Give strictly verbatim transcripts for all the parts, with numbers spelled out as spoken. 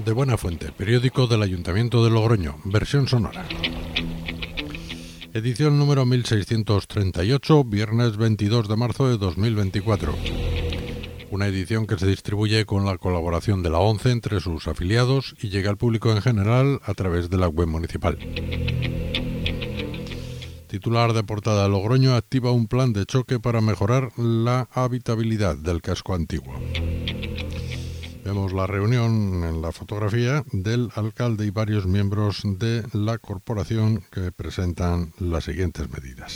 De Buena Fuente, periódico del Ayuntamiento de Logroño, versión sonora. Edición número mil seiscientos treinta y ocho, viernes veintidós de marzo de dos mil veinticuatro. Una edición que se distribuye con la colaboración de la ONCE entre sus afiliados y llega al público en general a través de la web municipal. Titular de portada: Logroño activa un plan de choque para mejorar la habitabilidad del casco antiguo. Vemos la reunión en la fotografía del alcalde y varios miembros de la corporación que presentan las siguientes medidas.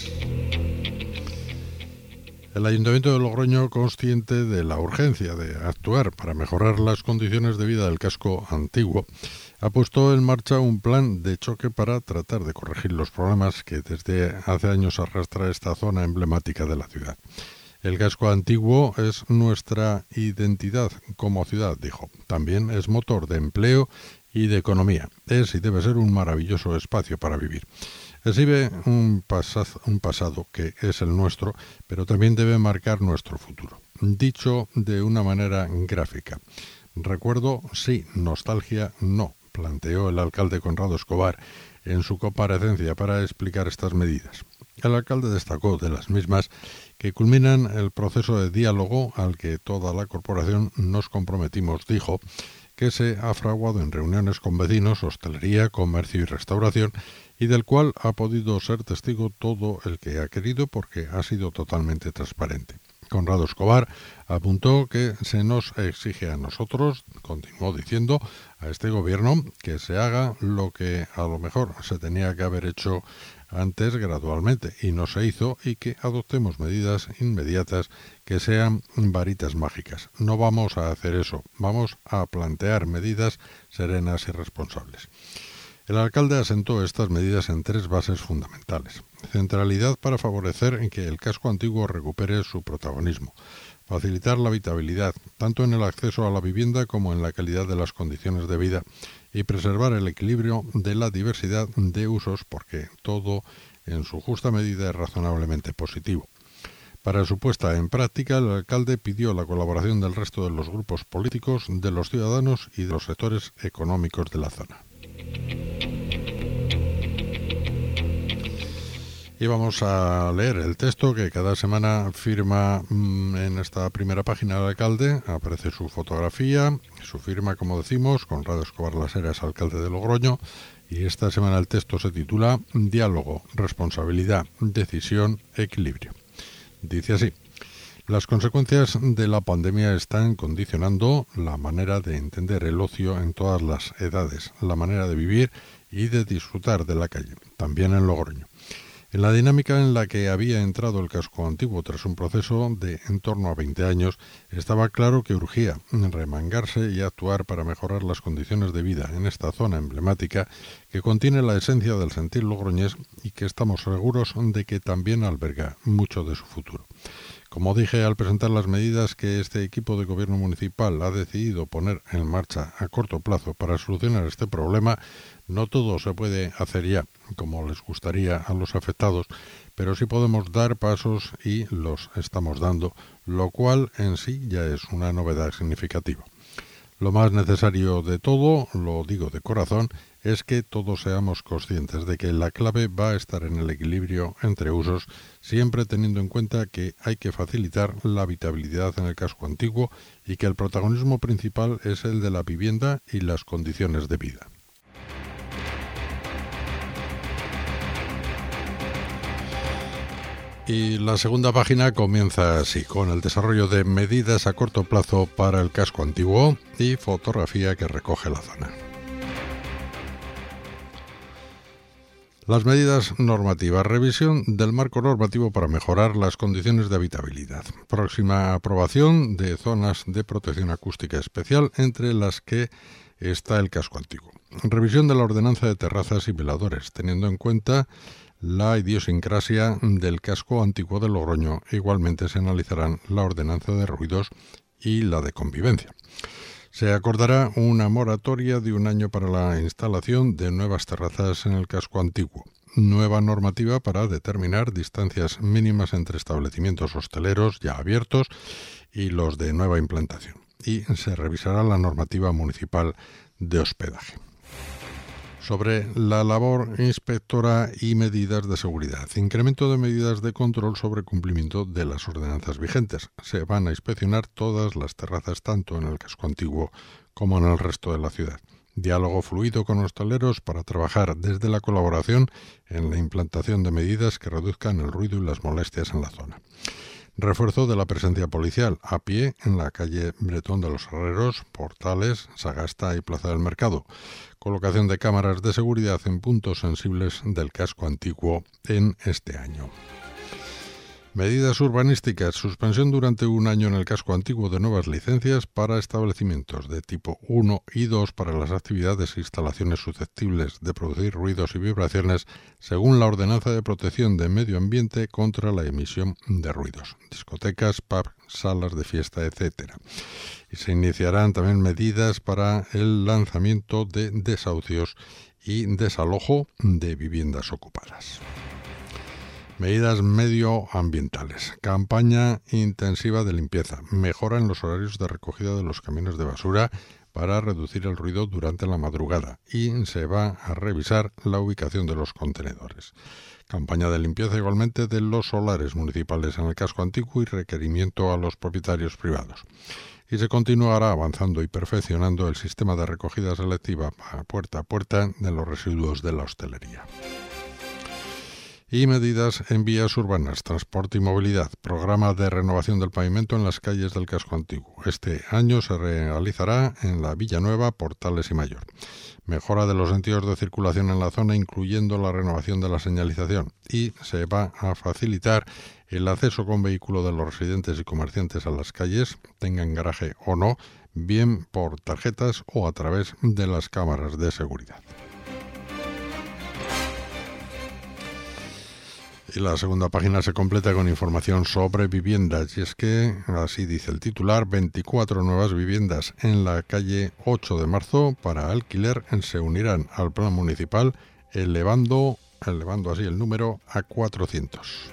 El Ayuntamiento de Logroño, consciente de la urgencia de actuar para mejorar las condiciones de vida del casco antiguo, ha puesto en marcha un plan de choque para tratar de corregir los problemas que desde hace años arrastra esta zona emblemática de la ciudad. El casco antiguo es nuestra identidad como ciudad, dijo. También es motor de empleo y de economía. Es y debe ser un maravilloso espacio para vivir. Exhibe un, pasaz, un pasado que es el nuestro, pero también debe marcar nuestro futuro. Dicho de una manera gráfica. Recuerdo, sí; nostalgia, no, planteó el alcalde Conrado Escobar en su comparecencia para explicar estas medidas. El alcalde destacó de las mismas que culminan el proceso de diálogo al que toda la corporación nos comprometimos, dijo, que se ha fraguado en reuniones con vecinos, hostelería, comercio y restauración, y del cual ha podido ser testigo todo el que ha querido porque ha sido totalmente transparente. Conrado Escobar apuntó que se nos exige a nosotros, continuó diciendo, a este gobierno, que se haga lo que a lo mejor se tenía que haber hecho antes gradualmente y no se hizo, y que adoptemos medidas inmediatas que sean varitas mágicas. No vamos a hacer eso, vamos a plantear medidas serenas y responsables. El alcalde asentó estas medidas en tres bases fundamentales. Centralidad para favorecer en que el casco antiguo recupere su protagonismo. Facilitar la habitabilidad, tanto en el acceso a la vivienda como en la calidad de las condiciones de vida, y preservar el equilibrio de la diversidad de usos, porque todo en su justa medida es razonablemente positivo. Para su puesta en práctica, el alcalde pidió la colaboración del resto de los grupos políticos, de los ciudadanos y de los sectores económicos de la zona. Y vamos a leer el texto que cada semana firma mmm, en esta primera página del alcalde. Aparece su fotografía, su firma, como decimos. Conrado Escobar Las Heras, alcalde de Logroño. Y esta semana el texto se titula Diálogo, responsabilidad, decisión, equilibrio. Dice así: las consecuencias de la pandemia están condicionando la manera de entender el ocio en todas las edades, la manera de vivir y de disfrutar de la calle, también en Logroño. En la dinámica en la que había entrado el casco antiguo tras un proceso de en torno a veinte años, estaba claro que urgía remangarse y actuar para mejorar las condiciones de vida en esta zona emblemática que contiene la esencia del sentir logroñés y que estamos seguros de que también alberga mucho de su futuro. Como dije al presentar las medidas que este equipo de gobierno municipal ha decidido poner en marcha a corto plazo para solucionar este problema, no todo se puede hacer ya, como les gustaría a los afectados, pero sí podemos dar pasos y los estamos dando, lo cual en sí ya es una novedad significativa. Lo más necesario de todo, lo digo de corazón, es que todos seamos conscientes de que la clave va a estar en el equilibrio entre usos, siempre teniendo en cuenta que hay que facilitar la habitabilidad en el casco antiguo y que el protagonismo principal es el de la vivienda y las condiciones de vida. Y la segunda página comienza así, con el desarrollo de medidas a corto plazo para el casco antiguo y fotografía que recoge la zona. Las medidas normativas. Revisión del marco normativo para mejorar las condiciones de habitabilidad. Próxima aprobación de zonas de protección acústica especial, entre las que está el casco antiguo. Revisión de la ordenanza de terrazas y veladores, teniendo en cuenta la idiosincrasia del casco antiguo de Logroño. Igualmente se analizarán la ordenanza de ruidos y la de convivencia. Se acordará una moratoria de un año para la instalación de nuevas terrazas en el casco antiguo. Nueva normativa para determinar distancias mínimas entre establecimientos hosteleros ya abiertos y los de nueva implantación. y se revisará la normativa municipal de hospedaje. Sobre la labor inspectora y medidas de seguridad. Incremento de medidas de control sobre cumplimiento de las ordenanzas vigentes. Se van a inspeccionar todas las terrazas, tanto en el casco antiguo como en el resto de la ciudad. Diálogo fluido con hosteleros para trabajar desde la colaboración en la implantación de medidas que reduzcan el ruido y las molestias en la zona. Refuerzo de la presencia policial a pie en la calle Bretón de los Herreros, Portales, Sagasta y Plaza del Mercado. Colocación de cámaras de seguridad en puntos sensibles del casco antiguo en este año. Medidas urbanísticas. Suspensión durante un año en el casco antiguo de nuevas licencias para establecimientos de tipo uno y dos para las actividades e instalaciones susceptibles de producir ruidos y vibraciones según la Ordenanza de Protección de Medio Ambiente contra la emisión de ruidos. Discotecas, pubs, salas de fiesta, etcétera. Y se iniciarán también medidas para el lanzamiento de desahucios y desalojo de viviendas ocupadas. Medidas medioambientales. Campaña intensiva de limpieza. Mejora en los horarios de recogida de los camiones de basura para reducir el ruido durante la madrugada. Y se va a revisar la ubicación de los contenedores. Campaña de limpieza igualmente de los solares municipales en el casco antiguo y requerimiento a los propietarios privados. Y se continuará avanzando y perfeccionando el sistema de recogida selectiva puerta a puerta de los residuos de la hostelería. Y medidas en vías urbanas, transporte y movilidad, programa de renovación del pavimento en las calles del casco antiguo. Este año se realizará en la Villanueva, Portales y Mayor. Mejora de los sentidos de circulación en la zona, incluyendo la renovación de la señalización. Y se va a facilitar el acceso con vehículo de los residentes y comerciantes a las calles, tengan garaje o no, bien por tarjetas o a través de las cámaras de seguridad. Y la segunda página se completa con información sobre viviendas, y es que, así dice el titular, veinticuatro nuevas viviendas en la calle ocho de marzo para alquiler se unirán al plan municipal, elevando, elevando así el número a cuatrocientos.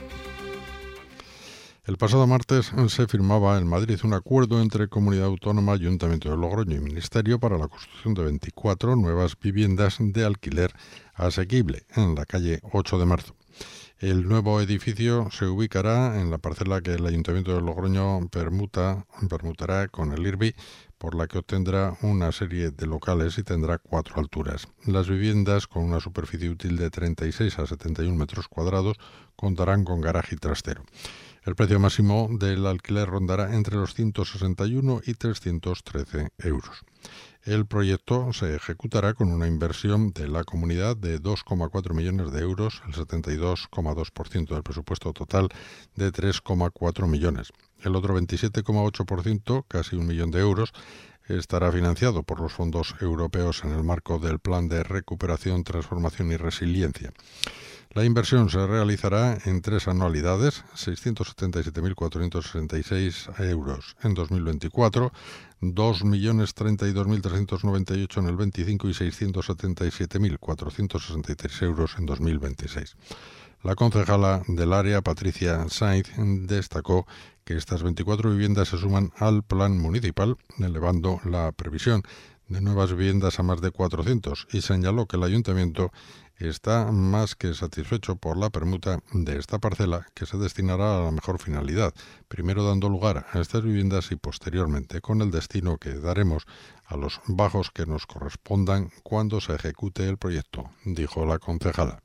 El pasado martes se firmaba en Madrid un acuerdo entre Comunidad Autónoma, Ayuntamiento de Logroño y Ministerio para la construcción de veinticuatro nuevas viviendas de alquiler asequible en la calle ocho de marzo. El nuevo edificio se ubicará en la parcela que el Ayuntamiento de Logroño permuta, permutará con el I R B I, por la que obtendrá una serie de locales y tendrá cuatro alturas. Las viviendas, con una superficie útil de treinta y seis a setenta y uno metros cuadrados, contarán con garaje y trastero. El precio máximo del alquiler rondará entre los ciento sesenta y uno y trescientos trece euros. El proyecto se ejecutará con una inversión de la comunidad de dos coma cuatro millones de euros, el setenta y dos coma dos por ciento del presupuesto total de tres coma cuatro millones. El otro veintisiete coma ocho por ciento, casi un millón de euros, estará financiado por los fondos europeos en el marco del Plan de Recuperación, Transformación y Resiliencia. La inversión se realizará en tres anualidades, seiscientos setenta y siete mil cuatrocientos sesenta y seis euros en dos mil veinticuatro, dos millones treinta y dos mil trescientos noventa y ocho en el veinticinco y seiscientos setenta y siete mil cuatrocientos sesenta y tres euros en dos mil veintiséis. La concejala del área, Patricia Sainz, destacó que estas veinticuatro viviendas se suman al plan municipal, elevando la previsión de nuevas viviendas a más de cuatrocientos, y señaló que el ayuntamiento está más que satisfecho por la permuta de esta parcela, que se destinará a la mejor finalidad, primero dando lugar a estas viviendas y posteriormente con el destino que daremos a los bajos que nos correspondan cuando se ejecute el proyecto, dijo la concejala.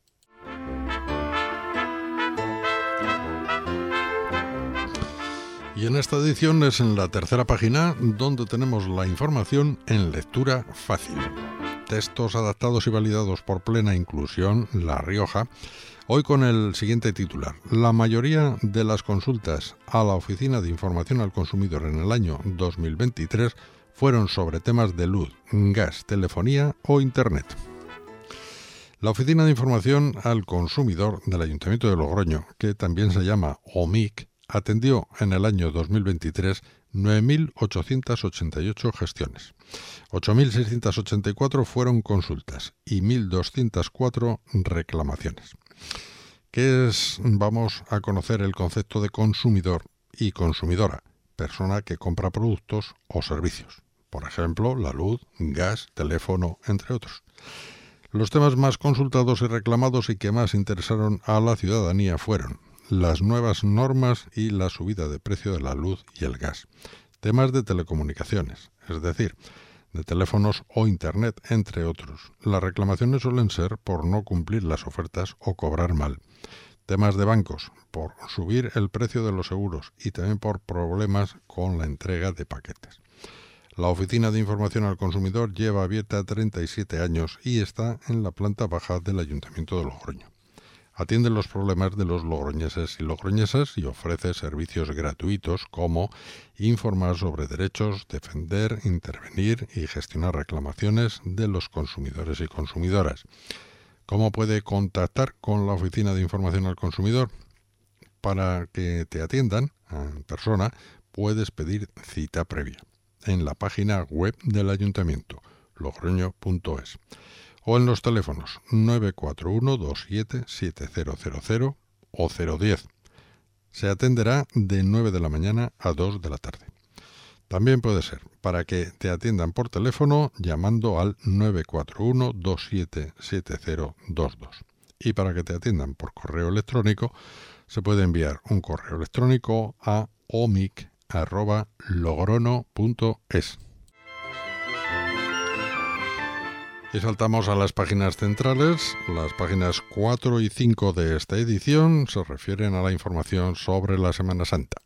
Y en esta edición es en la tercera página donde tenemos la información en lectura fácil. Textos adaptados y validados por Plena Inclusión, La Rioja, hoy con el siguiente titular. La mayoría de las consultas a la Oficina de Información al Consumidor en el año dos mil veintitrés fueron sobre temas de luz, gas, telefonía o Internet. La Oficina de Información al Consumidor del Ayuntamiento de Logroño, que también se llama O M I C, atendió en el año dos mil veintitrés nueve mil ochocientas ochenta y ocho gestiones. ocho mil seiscientas ochenta y cuatro fueron consultas y mil doscientas cuatro reclamaciones. ¿Qué es? Vamos a conocer el concepto de consumidor y consumidora, persona que compra productos o servicios. Por ejemplo, la luz, gas, teléfono, entre otros. Los temas más consultados y reclamados y que más interesaron a la ciudadanía fueron las nuevas normas y la subida de precio de la luz y el gas. Temas de telecomunicaciones, es decir, de teléfonos o internet, entre otros. Las reclamaciones suelen ser por no cumplir las ofertas o cobrar mal. Temas de bancos, por subir el precio de los seguros y también por problemas con la entrega de paquetes. La Oficina de Información al Consumidor lleva abierta treinta y siete años y está en la planta baja del Ayuntamiento de Logroño. Atiende los problemas de los logroñeses y logroñesas y ofrece servicios gratuitos como informar sobre derechos, defender, intervenir y gestionar reclamaciones de los consumidores y consumidoras. ¿Cómo puede contactar con la Oficina de Información al Consumidor? Para que te atiendan en persona, puedes pedir cita previa en la página web del Ayuntamiento, logroño punto es, o en los teléfonos nueve cuatro uno dos siete siete cero cero cero o cero diez. Se atenderá de nueve de la mañana a dos de la tarde. También puede ser para que te atiendan por teléfono llamando al nueve cuatro uno dos siete siete cero dos dos. Y para que te atiendan por correo electrónico, se puede enviar un correo electrónico a omic arroba logrono punto es. Y saltamos a las páginas centrales. Las páginas cuatro y cinco de esta edición se refieren a la información sobre la Semana Santa.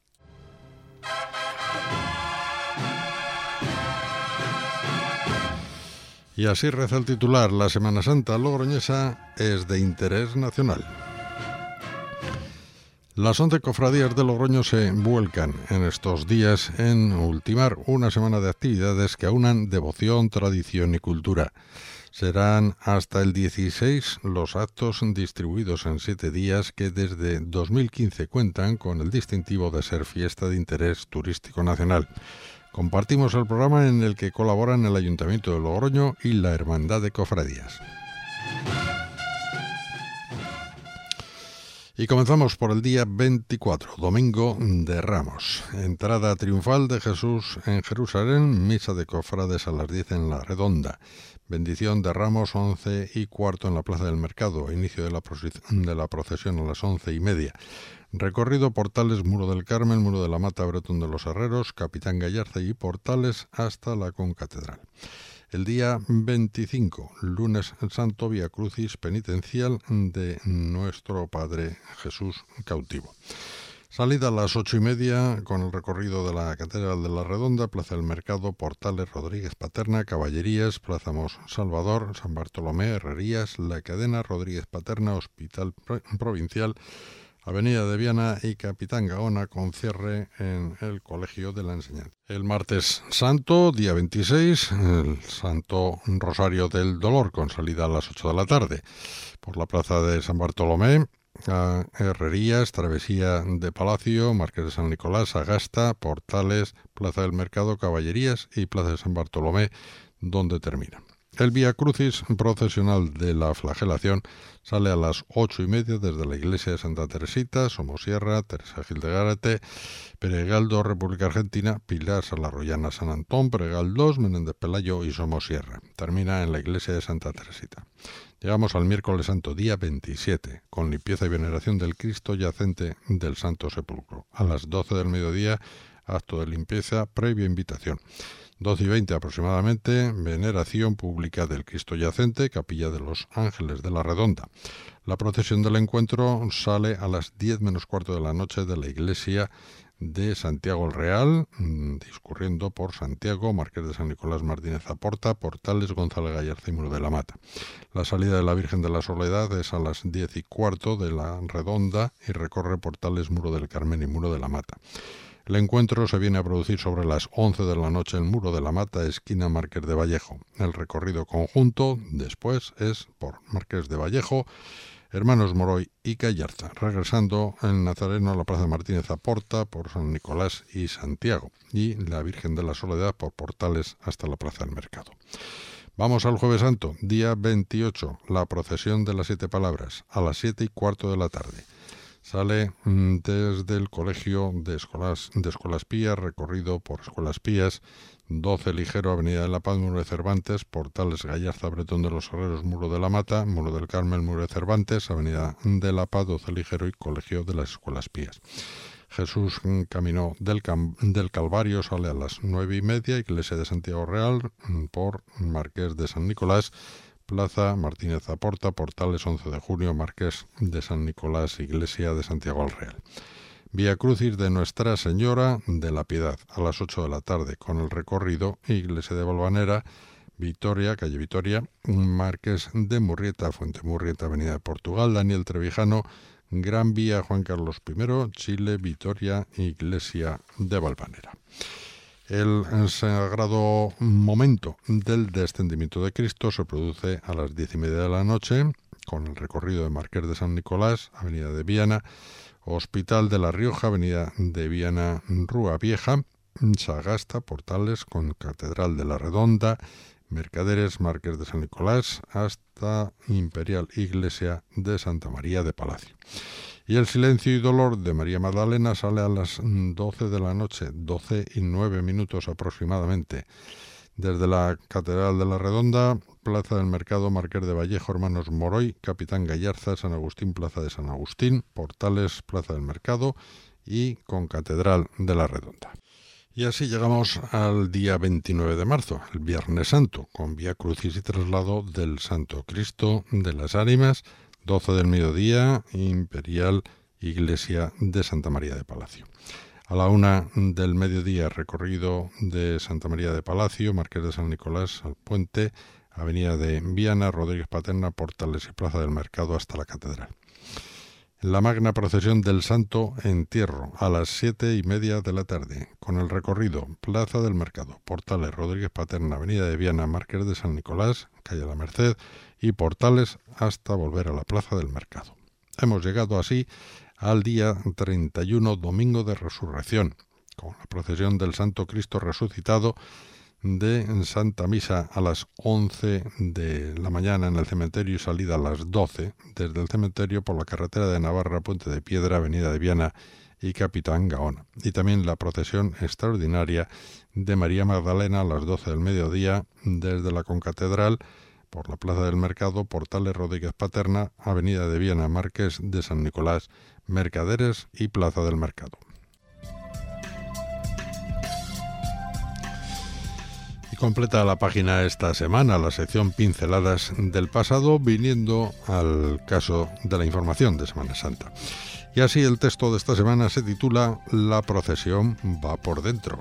Y así reza el titular: la Semana Santa logroñesa es de interés nacional. Las once cofradías de Logroño se vuelcan en estos días en ultimar una semana de actividades que aunan devoción, tradición y cultura. Serán hasta el dieciséis los actos distribuidos en siete días que desde dos mil quince cuentan con el distintivo de ser fiesta de interés turístico nacional. Compartimos el programa en el que colaboran el Ayuntamiento de Logroño y la Hermandad de Cofradías. Y comenzamos por el día veinticuatro, Domingo de Ramos. Entrada triunfal de Jesús en Jerusalén, misa de cofrades a las diez en la Redonda. Bendición de Ramos, once y cuarto en la Plaza del Mercado. Inicio de la, de la procesión a las once y media. Recorrido Portales, Muro del Carmen, Muro de la Mata, Bretón de los Herreros, Capitán Gallarza y Portales hasta la Concatedral. El día veinticinco, lunes santo, Vía Crucis penitencial de Nuestro Padre Jesús cautivo. Salida a las ocho y media con el recorrido de la Catedral de la Redonda, Plaza del Mercado, Portales, Rodríguez Paterna, Caballerías, Plaza Mos Salvador, San Bartolomé, Herrerías, La Cadena, Rodríguez Paterna, Hospital Provincial, Avenida de Viana y Capitán Gaona, con cierre en el Colegio de la Enseñanza. El martes santo, día veintiséis, el Santo Rosario del Dolor, con salida a las ocho de la tarde, por la plaza de San Bartolomé, a Herrerías, Travesía de Palacio, Marqués de San Nicolás, Agasta, Portales, Plaza del Mercado, Caballerías y Plaza de San Bartolomé, donde termina. El Vía Crucis procesional de la Flagelación sale a las ocho y media desde la iglesia de Santa Teresita, Somosierra, Teresa Gil de Gárate, Peregaldo, República Argentina, Pilar, Salarroyana, San Antón, Peregaldos, Menéndez Pelayo y Somosierra. Termina en la iglesia de Santa Teresita. Llegamos al miércoles santo, día veintisiete, con limpieza y veneración del Cristo yacente del Santo Sepulcro. A las doce del mediodía, acto de limpieza previa invitación. doce y veinte aproximadamente, veneración pública del Cristo yacente, Capilla de los Ángeles de la Redonda. La procesión del encuentro sale a las diez menos cuarto de la noche de la iglesia de Santiago el Real, discurriendo por Santiago, Marqués de San Nicolás, Martínez Aporta, Portales, González Gallarza y Muro de la Mata. La salida de la Virgen de la Soledad es a las diez y cuarto de la Redonda y recorre Portales, Muro del Carmen y Muro de la Mata. El encuentro se viene a producir sobre las once de la noche en Muro de la Mata, esquina Marqués de Vallejo. El recorrido conjunto después es por Marqués de Vallejo, Hermanos Moroy y Gallarza, regresando el Nazareno a la Plaza Martínez Aporta por San Nicolás y Santiago, y la Virgen de la Soledad por Portales hasta la Plaza del Mercado. Vamos al Jueves Santo, día veintiocho, la procesión de las siete palabras, a las siete y cuarto de la tarde. Sale desde el Colegio de Escuelas, de Escuelas Pías, recorrido por Escuelas Pías, doce Ligero, Avenida de la Paz, Muro de Cervantes, Portales, Gallarza, Bretón de los Herreros, Muro de la Mata, Muro del Carmel, Muro de Cervantes, Avenida de la Paz, doce Ligero y Colegio de las Escuelas Pías. Jesús Camino del, Cam, del Calvario sale a las nueve y media, Iglesia de Santiago Real, por Marqués de San Nicolás, Plaza Martínez Aporta, Portales once de junio, Marqués de San Nicolás, Iglesia de Santiago al Real. Vía Crucis de Nuestra Señora de la Piedad a las ocho de la tarde con el recorrido Iglesia de Valvanera, Vitoria, calle Vitoria, Marqués de Murrieta, Fuente Murrieta, Avenida de Portugal, Daniel Trevijano, Gran Vía Juan Carlos primero, Chile, Vitoria, Iglesia de Valvanera. El sagrado momento del descendimiento de Cristo se produce a las diez y media de la noche con el recorrido de Marqués de San Nicolás, Avenida de Viana, Hospital de La Rioja, Avenida de Viana, Rúa Vieja, Sagasta, Portales con Catedral de la Redonda, Mercaderes, Marqués de San Nicolás, hasta Imperial Iglesia de Santa María de Palacio. Y el Silencio y Dolor de María Magdalena sale a las doce de la noche, doce y nueve minutos aproximadamente, desde la Catedral de la Redonda, Plaza del Mercado, Marqués de Vallejo, Hermanos Moroy, Capitán Gallarza, San Agustín, Plaza de San Agustín, Portales, Plaza del Mercado y con Catedral de la Redonda. Y así llegamos al día veintinueve de marzo, el Viernes Santo, con Vía Crucis y traslado del Santo Cristo de las Ánimas, doce del mediodía, Imperial Iglesia de Santa María de Palacio. A la una del mediodía, recorrido de Santa María de Palacio, Marqués de San Nicolás al Puente, Avenida de Viana, Rodríguez Paterna, Portales y Plaza del Mercado hasta la Catedral. La magna procesión del Santo Entierro a las siete y media de la tarde, con el recorrido Plaza del Mercado, Portales, Rodríguez Paterna, Avenida de Viana, Marqués de San Nicolás, Calle La Merced y Portales hasta volver a la Plaza del Mercado. Hemos llegado así al día treinta y uno, Domingo de Resurrección, con la procesión del Santo Cristo Resucitado de Santa Misa a las once de la mañana en el cementerio y salida a las doce desde el cementerio por la carretera de Navarra, Puente de Piedra, Avenida de Viana y Capitán Gaona. Y también la procesión extraordinaria de María Magdalena a las doce del mediodía desde la Concatedral por la Plaza del Mercado, Portales, Rodríguez Paterna, Avenida de Viana, Marqués de San Nicolás, Mercaderes y Plaza del Mercado. Completa la página esta semana la sección Pinceladas del pasado, viniendo al caso de la información de Semana Santa. Y así el texto de esta semana se titula La procesión va por dentro.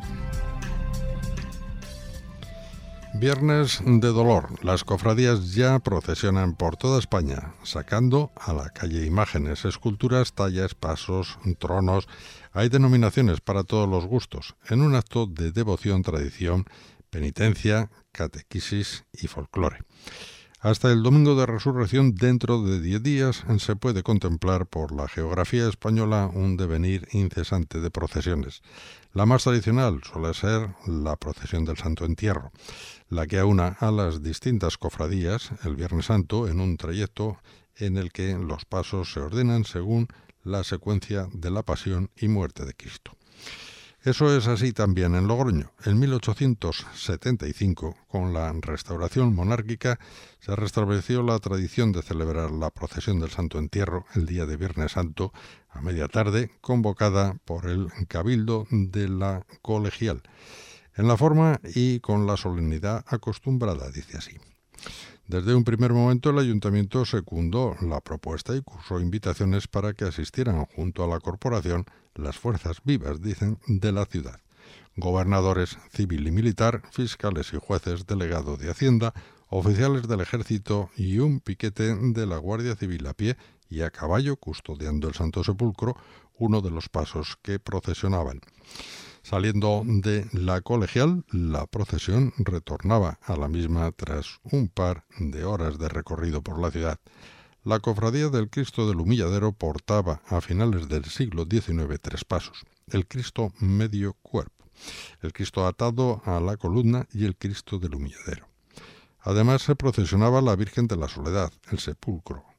Viernes de dolor. Las cofradías ya procesionan por toda España, sacando a la calle imágenes, esculturas, tallas, pasos, tronos. Hay denominaciones para todos los gustos, en un acto de devoción, tradición, penitencia, catequesis y folclore. Hasta el Domingo de Resurrección, dentro de diez días, se puede contemplar por la geografía española un devenir incesante de procesiones. La más tradicional suele ser la procesión del Santo Entierro, la que aúna a las distintas cofradías el Viernes Santo en un trayecto en el que los pasos se ordenan según la secuencia de la pasión y muerte de Cristo. Eso es así también en Logroño. En mil ochocientos setenta y cinco, con la restauración monárquica, se restableció la tradición de celebrar la procesión del Santo Entierro el día de Viernes Santo a media tarde, convocada por el Cabildo de la Colegial, en la forma y con la solemnidad acostumbrada, dice así. Desde un primer momento el ayuntamiento secundó la propuesta y cursó invitaciones para que asistieran junto a la corporación las fuerzas vivas, dicen, de la ciudad. Gobernadores civil y militar, fiscales y jueces, delegado de Hacienda, oficiales del ejército y un piquete de la Guardia Civil a pie y a caballo custodiando el Santo Sepulcro, uno de los pasos que procesionaban. Saliendo de la Colegial, la procesión retornaba a la misma tras un par de horas de recorrido por la ciudad. La Cofradía del Cristo del Humilladero portaba a finales del siglo diecinueve tres pasos: el Cristo medio cuerpo, el Cristo atado a la columna y el Cristo del Humilladero. Además se procesionaba la Virgen de la Soledad, el Sepulcro,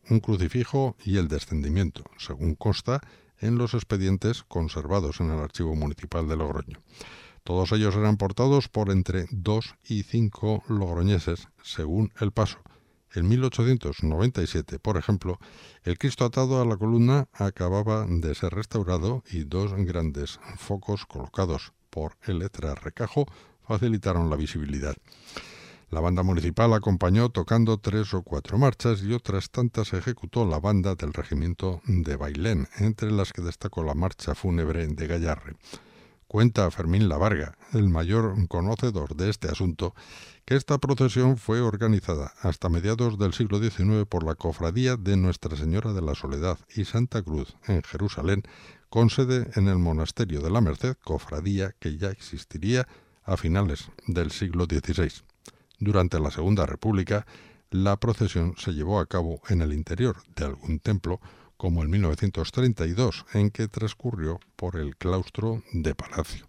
un crucifijo y el descendimiento, según consta en los expedientes conservados en el Archivo Municipal de Logroño. Todos ellos eran portados por entre dos y cinco logroñeses, según el paso. En mil ochocientos noventa y siete, por ejemplo, el Cristo atado a la columna acababa de ser restaurado y dos grandes focos colocados por el extrarrecajo facilitaron la visibilidad. La banda municipal acompañó tocando tres o cuatro marchas y otras tantas ejecutó la banda del regimiento de Bailén, entre las que destacó la marcha fúnebre de Gallarre. Cuenta Fermín Lavarga, el mayor conocedor de este asunto, que esta procesión fue organizada hasta mediados del siglo diecinueve por la Cofradía de Nuestra Señora de la Soledad y Santa Cruz en Jerusalén, con sede en el Monasterio de la Merced, cofradía que ya existiría a finales del siglo dieciséis. Durante la Segunda República, la procesión se llevó a cabo en el interior de algún templo, como en mil novecientos treinta y dos, en que transcurrió por el claustro de Palacio.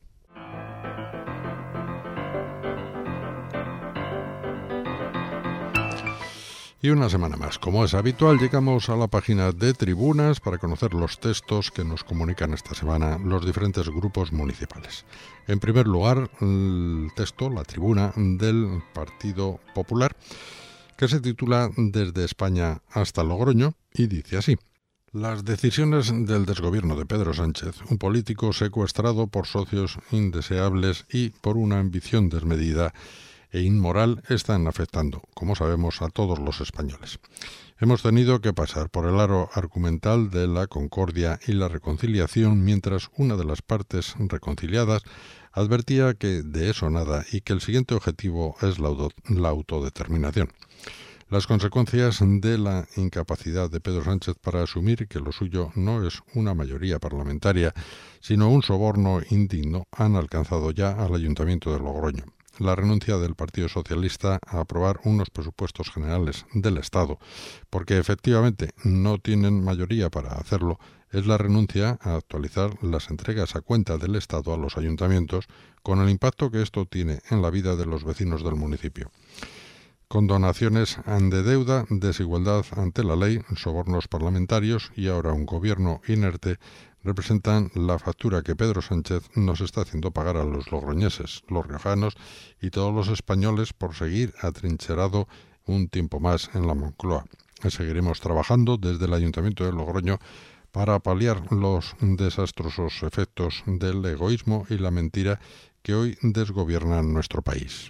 Y una semana más, como es habitual, llegamos a la página de Tribunas para conocer los textos que nos comunican esta semana los diferentes grupos municipales. En primer lugar, el texto, la tribuna del Partido Popular, que se titula Desde España hasta Logroño, y dice así: las decisiones del desgobierno de Pedro Sánchez, un político secuestrado por socios indeseables y por una ambición desmedida e inmoral, están afectando, como sabemos, a todos los españoles. Hemos tenido que pasar por el aro argumental de la concordia y la reconciliación, mientras una de las partes reconciliadas advertía que de eso nada y que el siguiente objetivo es la, auto- la autodeterminación. Las consecuencias de la incapacidad de Pedro Sánchez para asumir que lo suyo no es una mayoría parlamentaria, sino un soborno indigno, han alcanzado ya al Ayuntamiento de Logroño. La renuncia del Partido Socialista a aprobar unos presupuestos generales del Estado, porque efectivamente no tienen mayoría para hacerlo, es la renuncia a actualizar las entregas a cuenta del Estado a los ayuntamientos, con el impacto que esto tiene en la vida de los vecinos del municipio. Condonaciones de deuda, desigualdad ante la ley, sobornos parlamentarios y ahora un gobierno inerte representan la factura que Pedro Sánchez nos está haciendo pagar a los logroñeses, los riojanos y todos los españoles por seguir atrincherado un tiempo más en la Moncloa. Seguiremos trabajando desde el Ayuntamiento de Logroño para paliar los desastrosos efectos del egoísmo y la mentira que hoy desgobiernan nuestro país.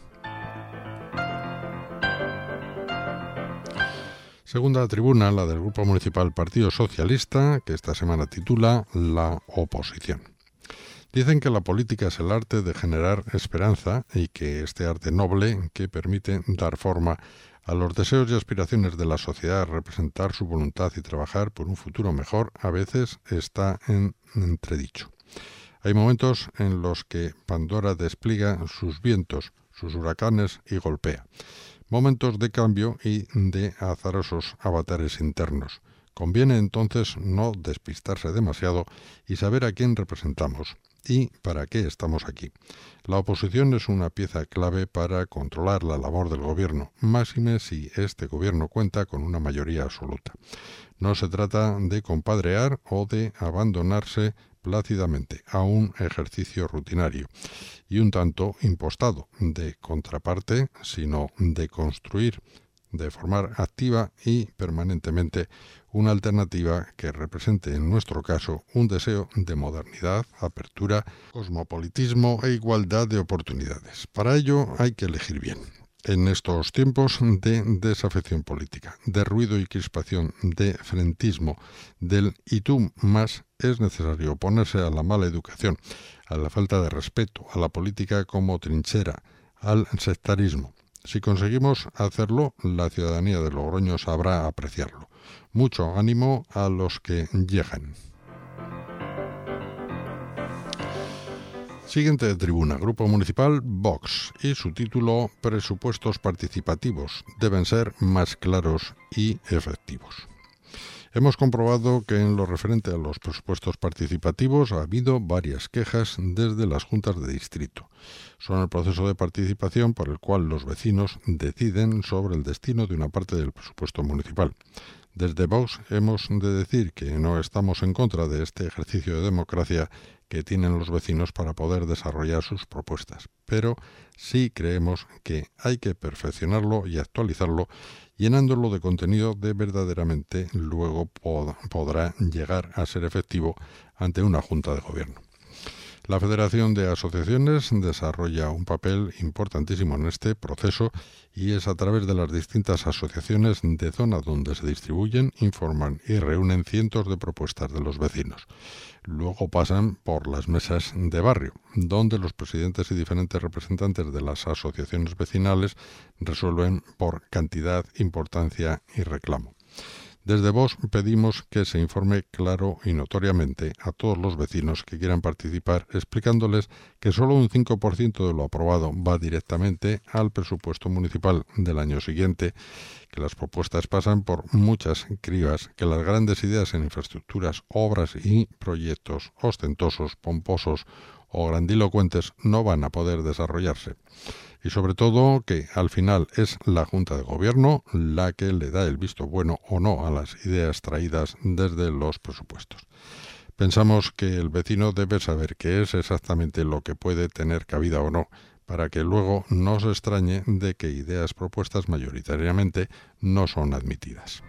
Segunda tribuna, la del Grupo Municipal Partido Socialista, que esta semana titula La oposición. Dicen que la política es el arte de generar esperanza y que este arte noble que permite dar forma a los deseos y aspiraciones de la sociedad, representar su voluntad y trabajar por un futuro mejor, a veces está en entredicho. Hay momentos en los que Pandora despliega sus vientos, sus huracanes y golpea. Momentos de cambio y de azarosos avatares internos. Conviene entonces no despistarse demasiado y saber a quién representamos y para qué estamos aquí. La oposición es una pieza clave para controlar la labor del gobierno, máxime si este gobierno cuenta con una mayoría absoluta. No se trata de compadrear o de abandonarse plácidamente a un ejercicio rutinario y un tanto impostado de contraparte, sino de construir, de formar activa y permanentemente una alternativa que represente en nuestro caso un deseo de modernidad, apertura, cosmopolitismo e igualdad de oportunidades. Para ello hay que elegir bien. En estos tiempos de desafección política, de ruido y crispación, de frentismo, del y tú más, es necesario oponerse a la mala educación, a la falta de respeto, a la política como trinchera, al sectarismo. Si conseguimos hacerlo, la ciudadanía de Logroño sabrá apreciarlo. Mucho ánimo a los que llegan. Siguiente tribuna, Grupo Municipal Vox, y su título Presupuestos participativos deben ser más claros y efectivos. Hemos comprobado que en lo referente a los presupuestos participativos ha habido varias quejas desde las juntas de distrito. Son el proceso de participación por el cual los vecinos deciden sobre el destino de una parte del presupuesto municipal. Desde Vox hemos de decir que no estamos en contra de este ejercicio de democracia que tienen los vecinos para poder desarrollar sus propuestas, pero sí creemos que hay que perfeccionarlo y actualizarlo, llenándolo de contenido de verdaderamente luego pod- podrá llegar a ser efectivo ante una Junta de Gobierno. La Federación de Asociaciones desarrolla un papel importantísimo en este proceso y es a través de las distintas asociaciones de zona donde se distribuyen, informan y reúnen cientos de propuestas de los vecinos. Luego pasan por las mesas de barrio, donde los presidentes y diferentes representantes de las asociaciones vecinales resuelven por cantidad, importancia y reclamo. Desde Vox pedimos que se informe claro y notoriamente a todos los vecinos que quieran participar, explicándoles que solo un cinco por ciento de lo aprobado va directamente al presupuesto municipal del año siguiente, que las propuestas pasan por muchas cribas, que las grandes ideas en infraestructuras, obras y proyectos ostentosos, pomposos o grandilocuentes no van a poder desarrollarse. Y sobre todo que al final es la Junta de Gobierno la que le da el visto bueno o no a las ideas traídas desde los presupuestos. Pensamos que el vecino debe saber qué es exactamente lo que puede tener cabida o no, para que luego no se extrañe de que ideas propuestas mayoritariamente no son admitidas.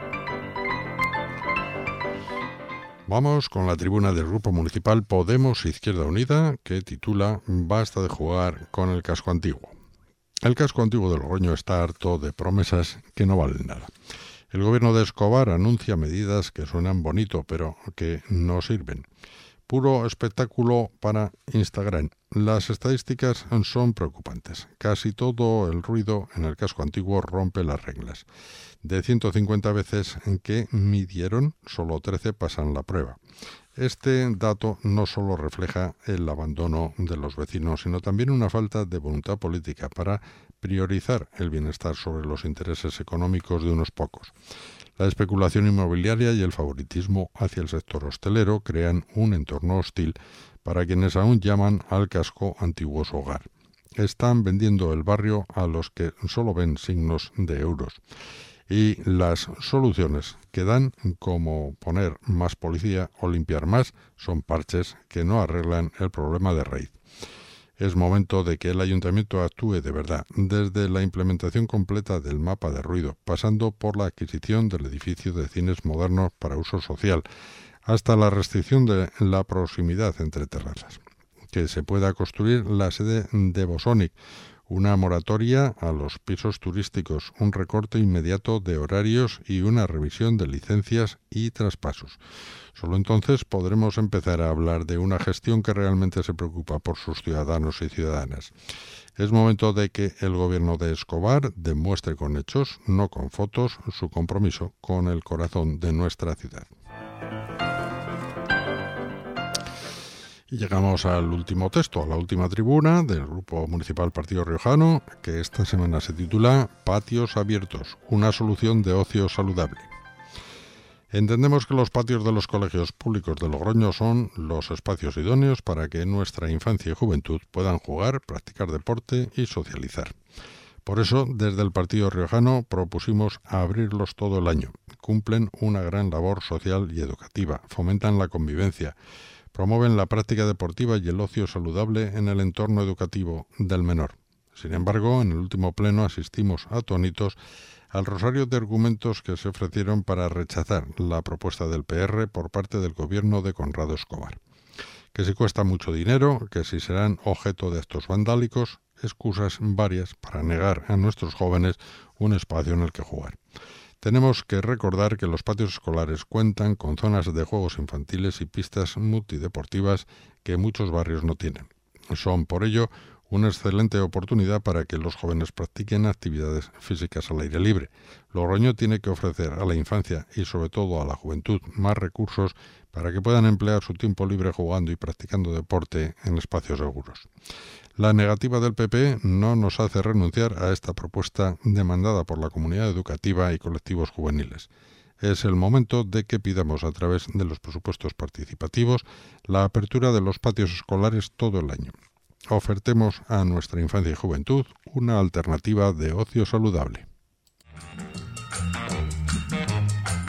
Vamos con la tribuna del Grupo Municipal Podemos Izquierda Unida, que titula Basta de jugar con el casco antiguo. El casco antiguo de Logroño está harto de promesas que no valen nada. El gobierno de Escobar anuncia medidas que suenan bonito, pero que no sirven. Puro espectáculo para Instagram. Las estadísticas son preocupantes. Casi todo el ruido en el casco antiguo rompe las reglas. De ciento cincuenta veces que midieron, solo trece pasan la prueba. Este dato no solo refleja el abandono de los vecinos, sino también una falta de voluntad política para priorizar el bienestar sobre los intereses económicos de unos pocos. La especulación inmobiliaria y el favoritismo hacia el sector hostelero crean un entorno hostil para quienes aún llaman al casco antiguo su hogar. Están vendiendo el barrio a los que solo ven signos de euros. Y las soluciones que dan, como poner más policía o limpiar más, son parches que no arreglan el problema de raíz. Es momento de que el ayuntamiento actúe de verdad, desde la implementación completa del mapa de ruido, pasando por la adquisición del edificio de cines modernos para uso social, hasta la restricción de la proximidad entre terrazas. Que se pueda construir la sede de Bosonic, una moratoria a los pisos turísticos, un recorte inmediato de horarios y una revisión de licencias y traspasos. Solo entonces podremos empezar a hablar de una gestión que realmente se preocupa por sus ciudadanos y ciudadanas. Es momento de que el gobierno de Escobar demuestre con hechos, no con fotos, su compromiso con el corazón de nuestra ciudad. Y llegamos al último texto, a la última tribuna del Grupo Municipal Partido Riojano, que esta semana se titula Patios abiertos, una solución de ocio saludable. Entendemos que los patios de los colegios públicos de Logroño son los espacios idóneos para que nuestra infancia y juventud puedan jugar, practicar deporte y socializar. Por eso, desde el Partido Riojano propusimos abrirlos todo el año. Cumplen una gran labor social y educativa, fomentan la convivencia, promueven la práctica deportiva y el ocio saludable en el entorno educativo del menor. Sin embargo, en el último pleno asistimos atónitos al rosario de argumentos que se ofrecieron para rechazar la propuesta del P R por parte del gobierno de Conrado Escobar. Que si cuesta mucho dinero, que si serán objeto de actos vandálicos, excusas varias para negar a nuestros jóvenes un espacio en el que jugar. Tenemos que recordar que los patios escolares cuentan con zonas de juegos infantiles y pistas multideportivas que muchos barrios no tienen. Son, por ello, una excelente oportunidad para que los jóvenes practiquen actividades físicas al aire libre. Logroño tiene que ofrecer a la infancia y sobre todo a la juventud más recursos para que puedan emplear su tiempo libre jugando y practicando deporte en espacios seguros. La negativa del P P no nos hace renunciar a esta propuesta demandada por la comunidad educativa y colectivos juveniles. Es el momento de que pidamos a través de los presupuestos participativos la apertura de los patios escolares todo el año. Ofertemos a nuestra infancia y juventud una alternativa de ocio saludable.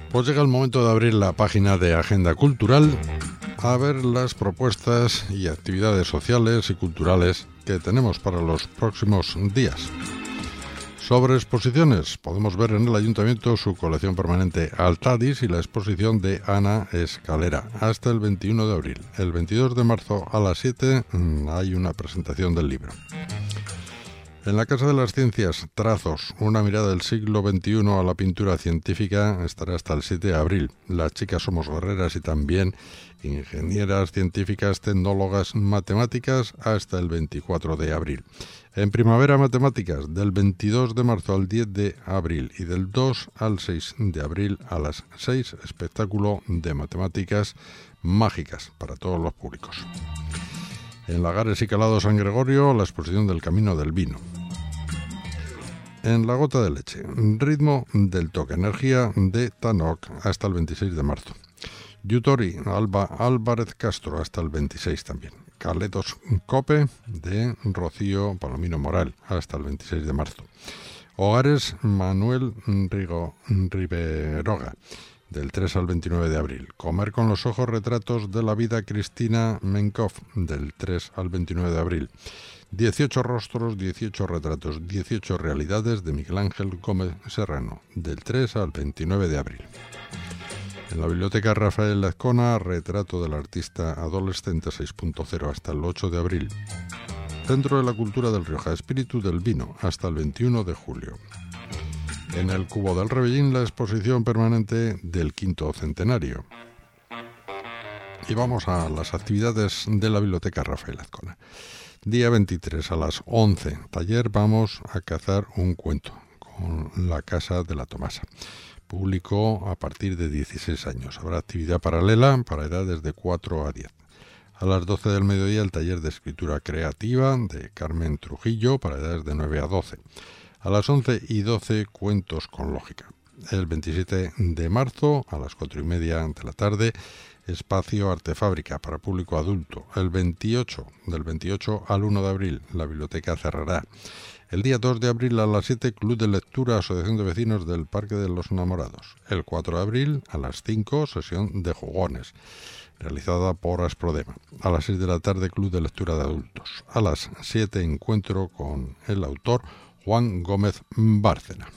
Pues llega el momento de abrir la página de Agenda Cultural a ver las propuestas y actividades sociales y culturales que tenemos para los próximos días. Sobre exposiciones, podemos ver en el Ayuntamiento su colección permanente Altadis y la exposición de Ana Escalera hasta el veintiuno de abril. El veintidós de marzo a las siete hay una presentación del libro. En la Casa de las Ciencias, Trazos, una mirada del siglo veintiuno a la pintura científica, estará hasta el siete de abril. Las chicas somos guerreras y también ingenieras científicas, tecnólogas, matemáticas, hasta el veinticuatro de abril. En Primavera Matemáticas, del veintidós de marzo al diez de abril y del dos al seis de abril a las seis, espectáculo de matemáticas mágicas para todos los públicos. En Lagares y Calado San Gregorio, la exposición del Camino del Vino. En La Gota de Leche, ritmo del toque, energía de Tanok hasta el veintiséis de marzo. Yutori, Alba Álvarez Castro hasta el veintiséis también. Carletos Cope de Rocío Palomino Moral hasta el veintiséis de marzo. Hogares Manuel Rigo, Riveroga del tres al veintinueve de abril. Comer con los ojos, retratos de la vida, Cristina Menkov del tres al veintinueve de abril. dieciocho rostros, dieciocho retratos, dieciocho realidades de Miguel Ángel Gómez Serrano del tres al veintinueve de abril. En la Biblioteca Rafael Lazcona, retrato del artista adolescente seis punto cero hasta el ocho de abril. Centro de la Cultura del Rioja, Espíritu del Vino hasta el veintiuno de julio. En el Cubo del Rebellín, la exposición permanente del quinto centenario. Y vamos a las actividades de la Biblioteca Rafael Lazcona. Día veintitrés a las once, taller Vamos a cazar un cuento con la Casa de la Tomasa. Público a partir de dieciséis años. Habrá actividad paralela para edades de cuatro a diez. A las doce del mediodía el taller de escritura creativa de Carmen Trujillo para edades de nueve a doce. A las once y doce cuentos con lógica. El veintisiete de marzo a las cuatro y media de la tarde espacio Artefábrica para público adulto. El veintiocho, del veintiocho al uno de abril la biblioteca cerrará. El día dos de abril a las siete, Club de Lectura Asociación de Vecinos del Parque de los Enamorados. El cuatro de abril a las cinco, sesión de jugones, realizada por Asprodema. A las seis de la tarde, Club de Lectura de Adultos. A las siete, encuentro con el autor Juan Gómez Bárcena.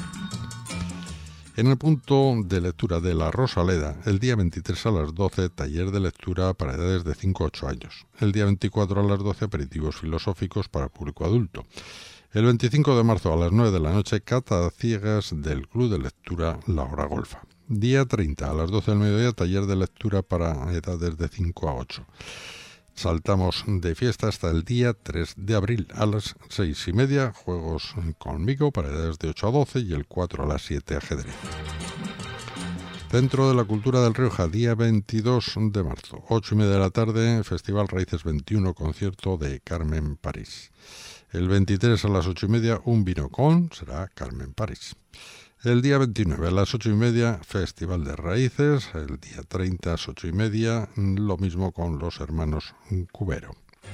En el punto de lectura de la Rosaleda, el día veintitrés a las doce, taller de lectura para edades de cinco a ocho años. El día veinticuatro a las doce, aperitivos filosóficos para público adulto. El veinticinco de marzo a las nueve de la noche, cata a ciegas del Club de Lectura La Hora Golfa. Día treinta a las doce del mediodía, taller de lectura para edades de cinco a ocho. Saltamos de fiesta hasta el día tres de abril a las seis y media, juegos conmigo para edades de ocho a doce y el cuatro a las siete, ajedrez. Centro de la Cultura del Rioja, día veintidós de marzo, ocho y media de la tarde, Festival Raíces veintiuno, concierto de Carmen París. El veintitrés a las ocho y media, un vino con, será Carmen París. El día veintinueve a las ocho y media, Festival de Raíces. El día treinta a las ocho y media, lo mismo con los hermanos Cubero.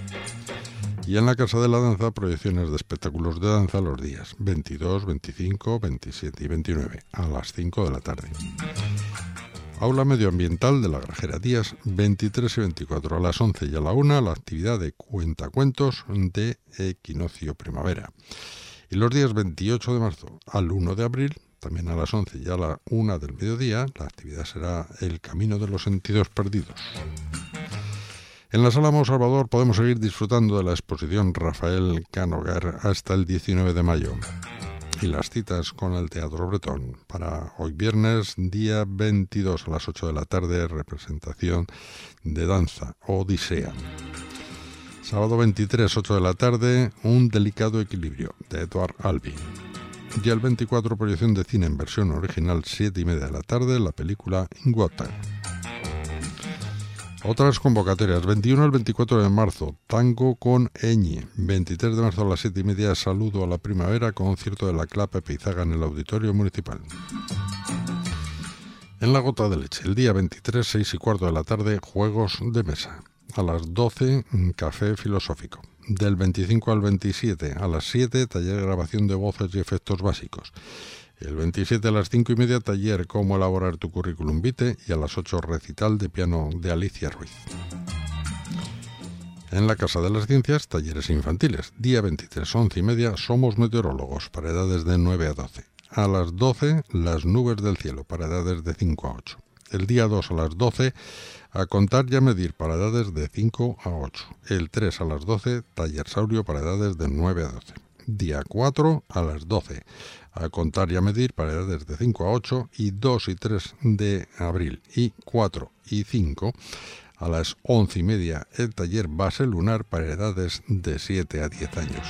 Y en la Casa de la Danza, proyecciones de espectáculos de danza los días veintidós, veinticinco, veintisiete y veintinueve a las cinco de la tarde. Aula Medioambiental de la Grajera, días veintitrés y veinticuatro a las once y a la una, la actividad de cuentacuentos de Equinoccio Primavera. Y los días veintiocho de marzo al uno de abril, también a las once y a la una del mediodía, la actividad será El Camino de los Sentidos Perdidos. En la Sala Mo Salvador podemos seguir disfrutando de la exposición Rafael Canoguer hasta el diecinueve de mayo. Y las citas con el Teatro Bretón para hoy viernes, día veintidós a las ocho de la tarde, representación de danza Odisea. Sábado veintitrés, ocho de la tarde, Un delicado equilibrio, de Edward Albee. Y el veinticuatro, proyección de cine en versión original, siete y media de la tarde, la película In Water. Otras convocatorias, veintiuno al veinticuatro de marzo, Tango con Eñi. veintitrés de marzo a las siete y media, Saludo a la Primavera, concierto de la Clape Peizaga en el Auditorio Municipal. En La Gota de Leche, el día veintitrés, seis y cuarto de la tarde, Juegos de Mesa. A las doce, Café Filosófico. Del veinticinco al veintisiete, a las siete, taller de grabación de voces y efectos básicos. El veintisiete a las cinco y media, taller Cómo elaborar tu currículum vitae, y a las ocho, recital de piano de Alicia Ruiz. En la Casa de las Ciencias, talleres infantiles. Día veintitrés, once y media, Somos meteorólogos, para edades de nueve a doce. A las doce, Las nubes del cielo, para edades de cinco a ocho. El día dos a las doce, A contar y a medir, para edades de cinco a ocho. El tres a las doce, Taller saurio, para edades de nueve a doce. Día cuatro a las doce, A contar y a medir, para edades de cinco a ocho. Y dos y tres de abril y cuatro y cinco, a las once y media, el taller base lunar, para edades de siete a diez años.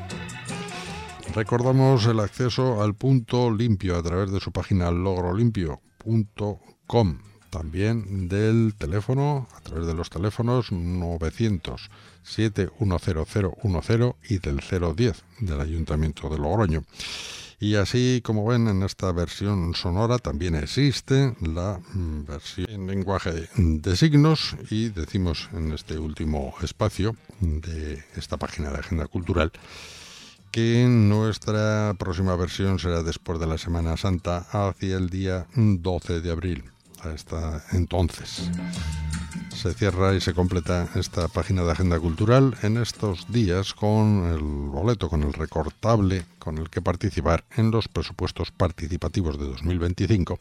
Recordamos el acceso al punto limpio a través de su página logrolimpio punto com. También del teléfono, a través de los teléfonos novecientos, siete uno cero cero uno cero y del cero diez del Ayuntamiento de Logroño. Y así como ven, en esta versión sonora también existe la versión en lenguaje de signos, y decimos en este último espacio de esta página de Agenda Cultural que nuestra próxima versión será después de la Semana Santa, hacia el día doce de abril. Hasta entonces se cierra y se completa esta página de Agenda Cultural en estos días con el boleto, con el recortable con el que participar en los presupuestos participativos de dos mil veinticinco,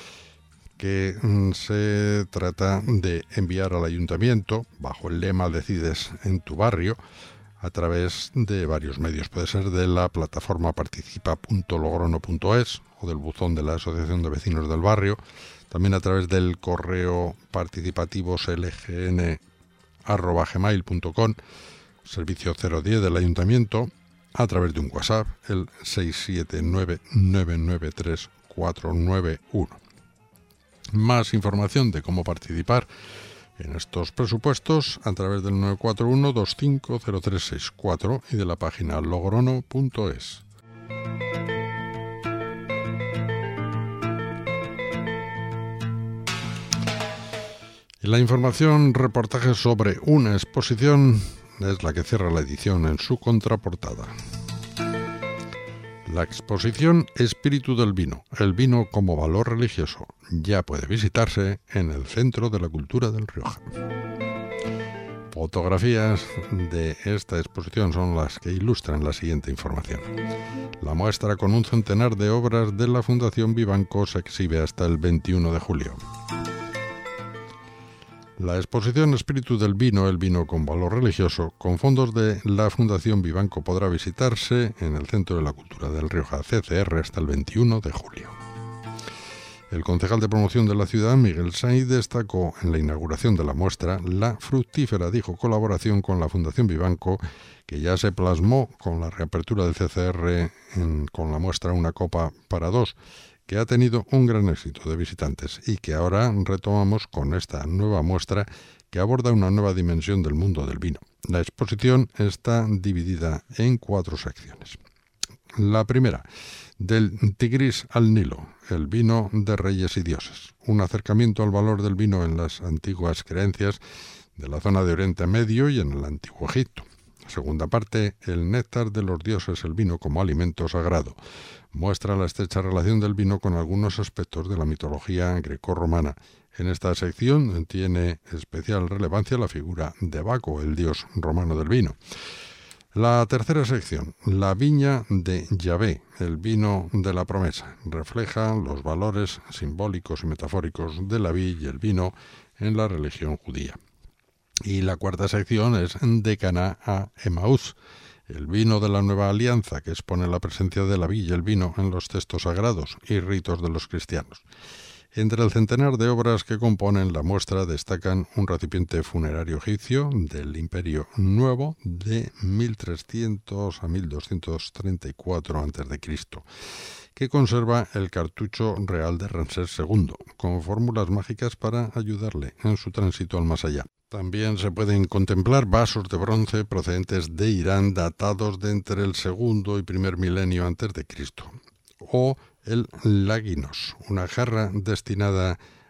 que se trata de enviar al ayuntamiento bajo el lema Decides en tu barrio, a través de varios medios. Puede ser de la plataforma participa punto logrono punto es o del buzón de la Asociación de Vecinos del Barrio, también a través del correo participativosLGN arroba gmail punto com, servicio cero diez del ayuntamiento, a través de un WhatsApp, el seis siete nueve nueve nueve tres cuatro nueve uno. Más información de cómo participar en estos presupuestos a través del nueve cuatro uno dos cinco cero tres seis cuatro y de la página logrono punto es. Y la información, reportaje sobre una exposición, es la que cierra la edición en su contraportada. La exposición Espíritu del Vino, el vino como valor religioso, ya puede visitarse en el Centro de la Cultura del Rioja. Fotografías de esta exposición son las que ilustran la siguiente información. La muestra, con un centenar de obras de la Fundación Vivanco, se exhibe hasta el veintiuno de julio. La exposición Espíritu del Vino, el vino con valor religioso, con fondos de la Fundación Vivanco, podrá visitarse en el Centro de la Cultura del Rioja, C C R, hasta el veintiuno de julio. El concejal de promoción de la ciudad, Miguel Sainz, destacó en la inauguración de la muestra la fructífera, dijo, colaboración con la Fundación Vivanco, que ya se plasmó con la reapertura del C C R en, con la muestra Una copa para dos, que ha tenido un gran éxito de visitantes y que ahora retomamos con esta nueva muestra que aborda una nueva dimensión del mundo del vino. La exposición está dividida en cuatro secciones. La primera, del Tigris al Nilo, el vino de reyes y dioses, un acercamiento al valor del vino en las antiguas creencias de la zona de Oriente Medio y en el Antiguo Egipto. Segunda parte, el néctar de los dioses, el vino como alimento sagrado. Muestra la estrecha relación del vino con algunos aspectos de la mitología grecorromana. En esta sección tiene especial relevancia la figura de Baco, el dios romano del vino. La tercera sección, la viña de Yahvé, el vino de la promesa. Refleja los valores simbólicos y metafóricos de la vid y el vino en la religión judía. Y la cuarta sección es de Caná a Emaús, el vino de la nueva alianza, que expone la presencia de la vid y el vino en los textos sagrados y ritos de los cristianos. Entre el centenar de obras que componen la muestra destacan un recipiente funerario egipcio del Imperio Nuevo de mil trescientos a mil doscientos treinta y cuatro antes de Cristo, que conserva el cartucho real de Ramsés segundo, con fórmulas mágicas para ayudarle en su tránsito al más allá. También se pueden contemplar vasos de bronce procedentes de Irán, datados de entre el segundo y primer milenio antes de Cristo, o el Laginos, una jarra destinada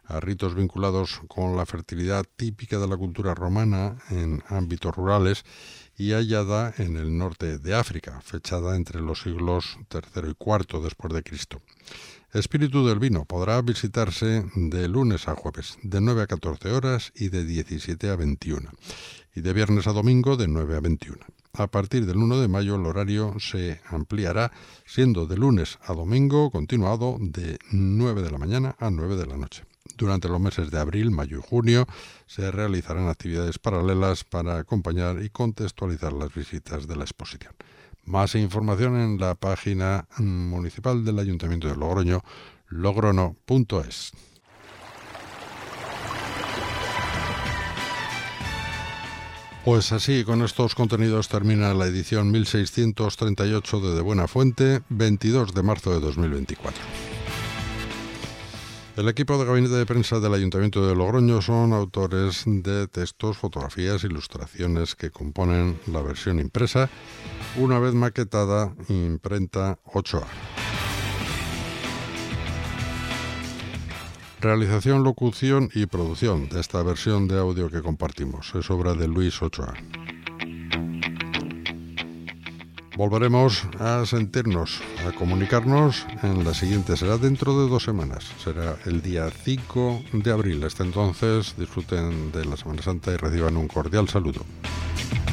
a ritos vinculados con la fertilidad típica de la cultura romana en ámbitos rurales y hallada en el norte de África, fechada entre los siglos tercero y cuarto después de Cristo. Espíritu del vino podrá visitarse de lunes a jueves, de nueve a catorce horas y de diecisiete a veintiuna, y de viernes a domingo de nueve a veintiuna. A partir del uno de mayo el horario se ampliará, siendo de lunes a domingo continuado de nueve de la mañana a nueve de la noche. Durante los meses de abril, mayo y junio se realizarán actividades paralelas para acompañar y contextualizar las visitas de la exposición. Más información en la página municipal del Ayuntamiento de Logroño, logrono punto es. Pues así, con estos contenidos termina la edición mil seiscientos treinta y ocho de De Buena Fuente, veintidós de marzo de dos mil veinticuatro. El equipo de gabinete de prensa del Ayuntamiento de Logroño son autores de textos, fotografías, ilustraciones que componen la versión impresa, una vez maquetada, imprenta ocho A. Realización, locución y producción de esta versión de audio que compartimos es obra de Luis Ochoa. Volveremos a sentirnos, a comunicarnos en la siguiente, será dentro de dos semanas, será el día cinco de abril. Hasta entonces disfruten de la Semana Santa y reciban un cordial saludo.